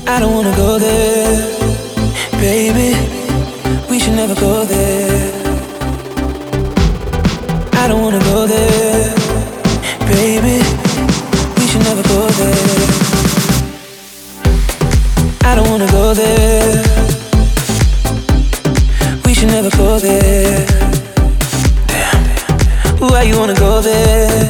I don't wanna go there, baby. We should never go there. I don't wanna go there, baby. We should never go there. I don't wanna go there. We should never go there. Damn. Why you wanna go there?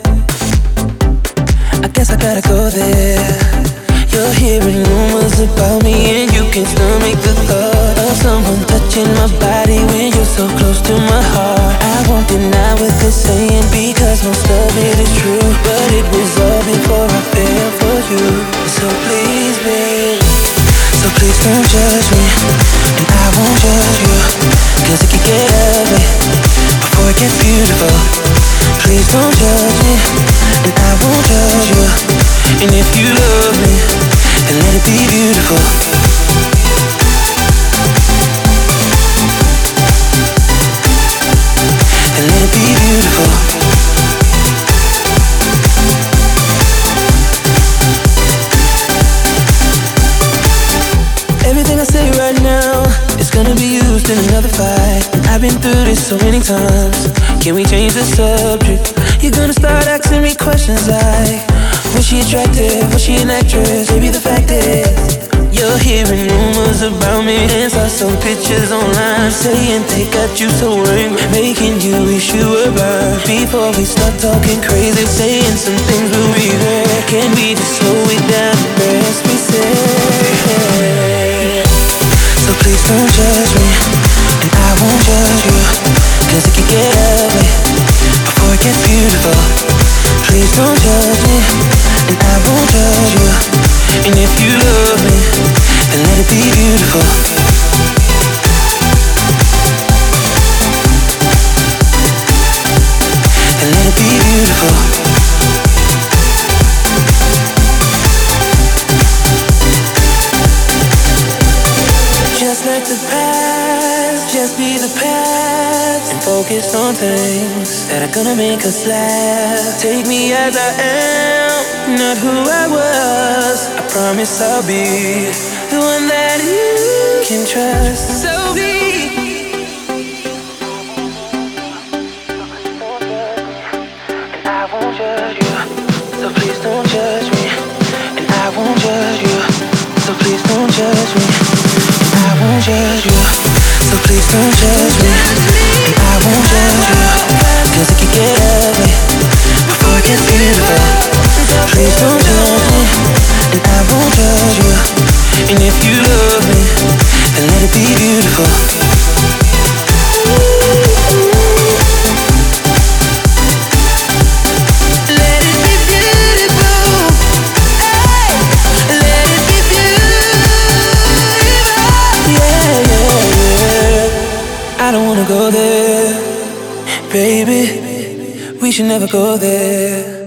I guess I gotta go there. You're hearing rumors about me, and you can stomach the thought of someone touching my body when you're so close to my heart. I won't deny what they're saying, because most of it is true, but it was all before I fell for you. So please, babe, so please don't judge me, and I won't judge you, cause it can get ugly before it gets beautiful. Please don't judge me, and I won't judge you, and if you love me, then let it be beautiful. And let it be beautiful. Everything I say right now is gonna be used in another fight. And I've been through this so many times. Can we change the subject? You're gonna start asking me questions like, was she attractive? Was she an actress? Maybe the fact is, you're hearing rumors about me, and saw some pictures online saying they got you so angry, making you wish you were mine. Before we start talking crazy, saying some things we'll regret, can we just slow it down and rest we say? So please don't judge me, and I won't judge you, cause it can get ugly before it gets beautiful. Please don't judge me, and I won't judge you, and if you love me, then let it be beautiful. And let it be beautiful. Just let the past just be the past, and focus on things that are gonna make us laugh. Take me as I am, not who I was. I promise I'll be the one that you can trust. So be. And I won't judge you, so please don't judge me. And I won't judge you, so please don't judge me. And I won't judge you, so please don't judge me. And I won't judge you, cause it can get ugly before it gets beautiful. Please don't judge me, and I won't judge you, and if you love me, then let it be beautiful. Let it be beautiful. Hey, let it be beautiful. Yeah, yeah, yeah. I don't wanna go there, baby. We should never go there.